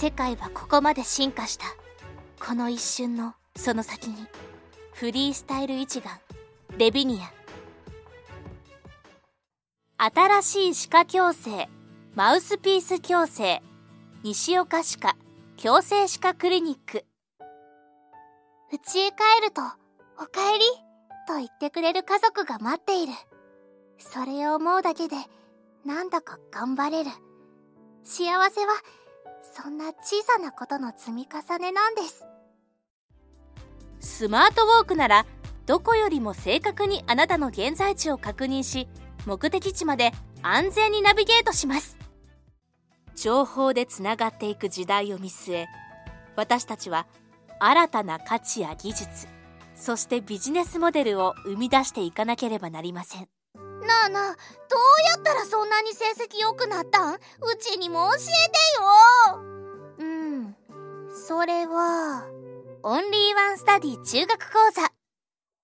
世界はここまで進化した。この一瞬のその先に、フリースタイル一眼レビニア。新しい歯科矯正マウスピース矯正西岡歯科矯正歯科クリニック。 家へ帰るとおかえりと言ってくれる家族が待っている。それを思うだけでなんだか頑張れる。幸せはそんな小さなことの積み重ねなんです。 スマートウォークならどこよりも正確にあなたの現在地を確認し、目的地まで安全にナビゲートします。情報でつながっていく時代を見据え、私たちは新たな価値や技術、そしてビジネスモデルを生み出していかなければなりません。 なあなあ、どうやったらそんなに成績良くなったん？うちにも教えてよ。 それはオンリーワンスタディ中学講座。